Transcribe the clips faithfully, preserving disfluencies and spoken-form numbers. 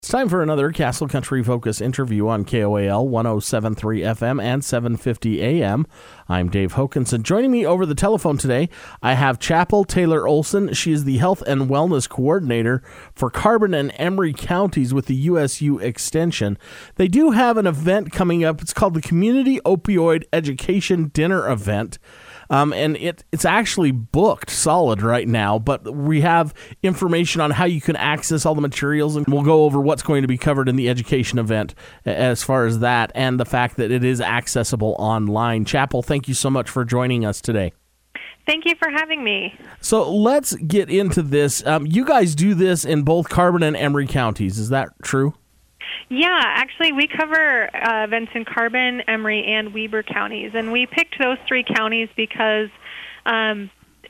It's time for another Castle Country Focus interview on K O A L one oh seven point three F M and seven fifty A M. I'm Dave Hokinson. Joining me over the telephone today, I have Chapel Taylor Olson. She is the Health and Wellness Coordinator for Carbon and Emery Counties with the U S U Extension. They do have an event coming up. It's called the Community Opioid Education Dinner Event. Um, and it it's actually booked solid right now, but we have information on how you can access all the materials, and we'll go over what's going to be covered in the education event as far as that, and the fact that it is accessible online. Chapel, thank you so much for joining us today. Thank you for having me. So let's get into this. Um, you guys do this in both Carbon and Emery counties. Is that true? Yeah, actually, we cover uh, events in Carbon, Emery, and Weber counties, and we picked those three counties because um,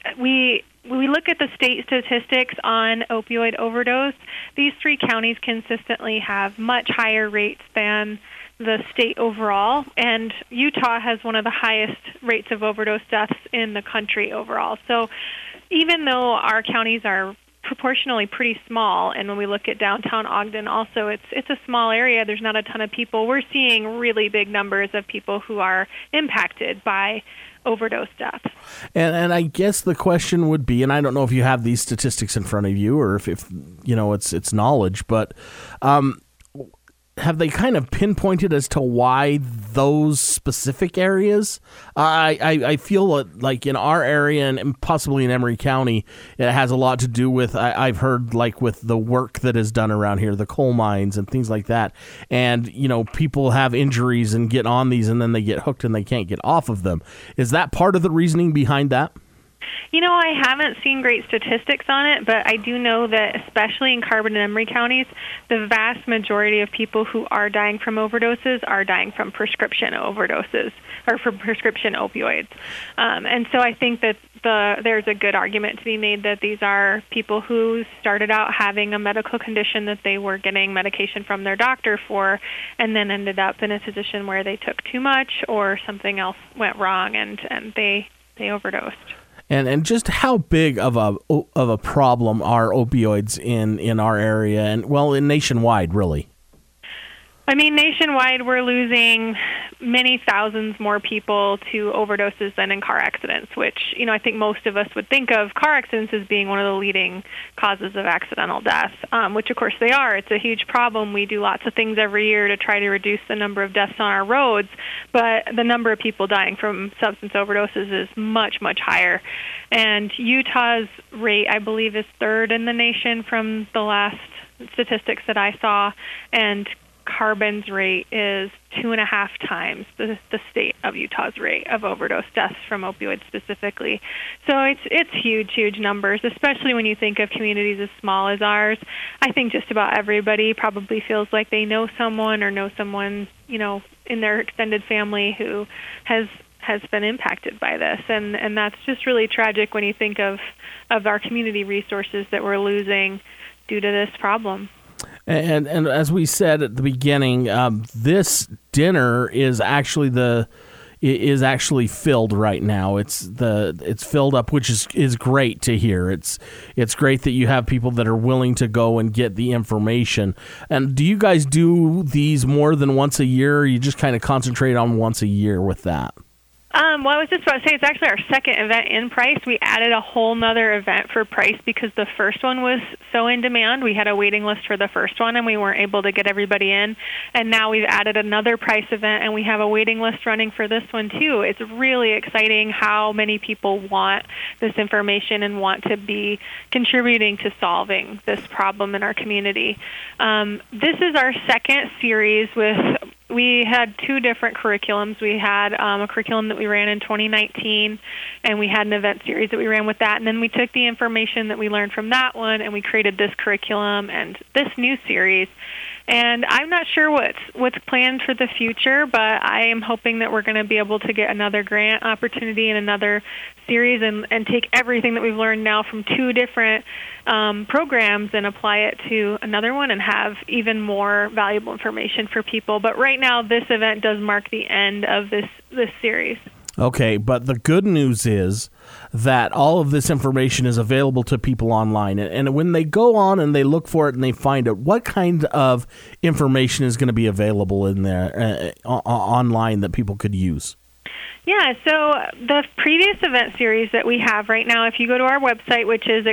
we we look at the state statistics on opioid overdose. These three counties consistently have much higher rates than the state overall, and Utah has one of the highest rates of overdose deaths in the country overall. So even though our counties are proportionally pretty small, and when we look at downtown Ogden also, it's it's a small area, there's not a ton of people, we're seeing really big numbers of people who are impacted by overdose deaths. And and I guess the question would be, and I don't know if you have these statistics in front of you or if, if you know it's it's knowledge, but um, have they kind of pinpointed as to why those specific areas? I, I, I feel like in our area and possibly in Emery County, it has a lot to do with, I, I've heard, like with the work that is done around here, the coal mines and things like that. And, you know, people have injuries and get on these and then they get hooked and they can't get off of them. Is that part of the reasoning behind that? You know, I haven't seen great statistics on it, but I do know that especially in Carbon and Emery counties, the vast majority of people who are dying from overdoses are dying from prescription overdoses or from prescription opioids. Um, and so I think that the there's a good argument to be made that these are people who started out having a medical condition that they were getting medication from their doctor for and then ended up in a position where they took too much or something else went wrong and, and they, they overdosed. And and just how big of a of a problem are opioids in, in our area and, well, in nationwide, really? I mean, nationwide, we're losing many thousands more people to overdoses than in car accidents, which, you know, I think most of us would think of car accidents as being one of the leading causes of accidental death, um, which, of course, they are. It's a huge problem. We do lots of things every year to try to reduce the number of deaths on our roads, but the number of people dying from substance overdoses is much, much higher. And Utah's rate, I believe, is third in the nation from the last statistics that I saw, and Carbon's rate is two and a half times the, the state of Utah's rate of overdose deaths from opioids specifically. So it's it's huge, huge numbers, especially when you think of communities as small as ours. I think just about everybody probably feels like they know someone or know someone, you know, in their extended family who has has been impacted by this. And, and that's just really tragic when you think of, of our community resources that we're losing due to this problem. And and as we said at the beginning, um, this dinner is actually the is actually filled right now. It's the it's filled up, which is, is great to hear. It's it's great that you have people that are willing to go and get the information. And do you guys do these more than once a year, or you just kind of concentrate on once a year with that? Um, well, I was just about to say it's actually our second event in Price. We added a whole nother event for Price because the first one was so in demand. We had a waiting list for the first one, and we weren't able to get everybody in. And now we've added another Price event, and we have a waiting list running for this one, too. It's really exciting how many people want this information and want to be contributing to solving this problem in our community. Um, this is our second series with... We had two different curriculums. We had um, a curriculum that we ran in twenty nineteen, and we had an event series that we ran with that. And then we took the information that we learned from that one, and we created this curriculum and this new series. And I'm not sure what's what's planned for the future, but I am hoping that we're going to be able to get another grant opportunity and another series and, and take everything that we've learned now from two different um, programs and apply it to another one and have even more valuable information for people. But right now, this event does mark the end of this, this series. Okay, but the good news is that all of this information is available to people online. And when they go on and they look for it and they find it, what kind of information is going to be available in there uh, online that people could use? Yeah, so the previous event series that we have right now, if you go to our website, which is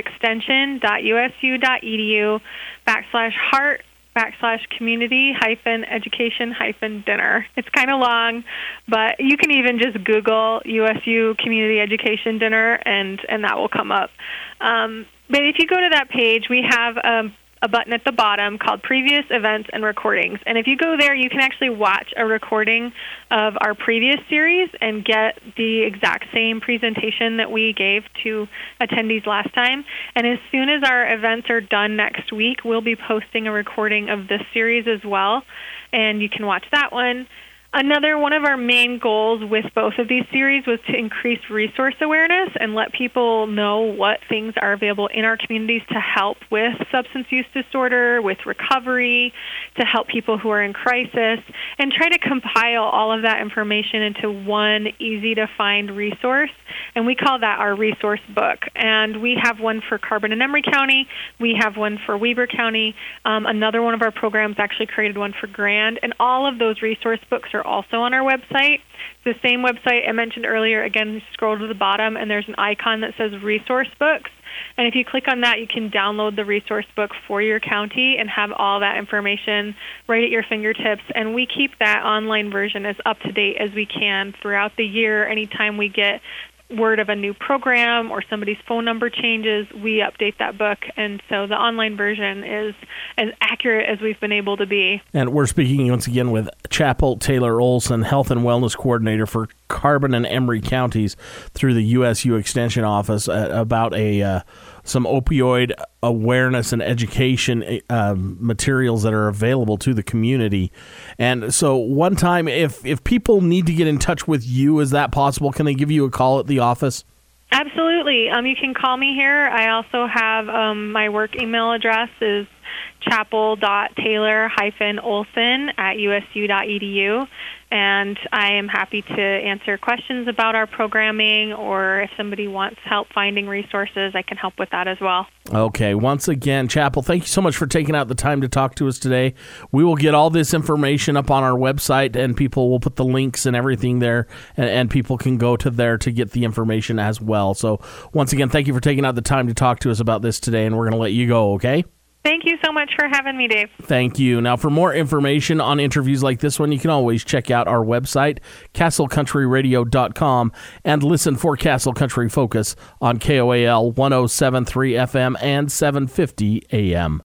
extension.usu.edu backslash heart backslash community hyphen education hyphen dinner. It's kind of long, but you can even just Google U S U Community Education Dinner, and, and that will come up. Um, but if you go to that page, we have um, a button at the bottom called Previous Events and Recordings. And if you go there, you can actually watch a recording of our previous series and get the exact same presentation that we gave to attendees last time. And as soon as our events are done next week, we'll be posting a recording of this series as well, and you can watch that one. Another one of our main goals with both of these series was to increase resource awareness and let people know what things are available in our communities to help with substance use disorder, with recovery, to help people who are in crisis, and try to compile all of that information into one easy-to-find resource. And we call that our resource book. And we have one for Carbon and Emery County. We have one for Weber County. Um, another one of our programs actually created one for Grand. And all of those resource books are also on our website. The same website I mentioned earlier, again, you scroll to the bottom and there's an icon that says resource books. And if you click on that, you can download the resource book for your county and have all that information right at your fingertips. And we keep that online version as up to date as we can throughout the year. Anytime we get word of a new program or somebody's phone number changes, we update that book. And so the online version is as accurate as we've been able to be. And we're speaking once again with Chapel Taylor Olson, Health and Wellness Coordinator for Carbon and Emery counties through the U S U Extension Office, uh, about a uh, some opioid awareness and education uh, materials that are available to the community. And so one time, if, if people need to get in touch with you, is that possible? Can they give you a call at the office? Absolutely. Um, you can call me here. I also have um, my work email address is chapel.taylor-olson at usu.edu. And I am happy to answer questions about our programming, or if somebody wants help finding resources, I can help with that as well. Okay. Once again, Chapel, thank you so much for taking out the time to talk to us today. We will get all this information up on our website, and people will put the links and everything there, and, and people can go to there to get the information as well. So once again, thank you for taking out the time to talk to us about this today, and we're going to let you go, okay? Thank you so much for having me, Dave. Thank you. Now, for more information on interviews like this one, you can always check out our website, castle country radio dot com, and listen for Castle Country Focus on K O A L one oh seven point three F M and seven fifty A M.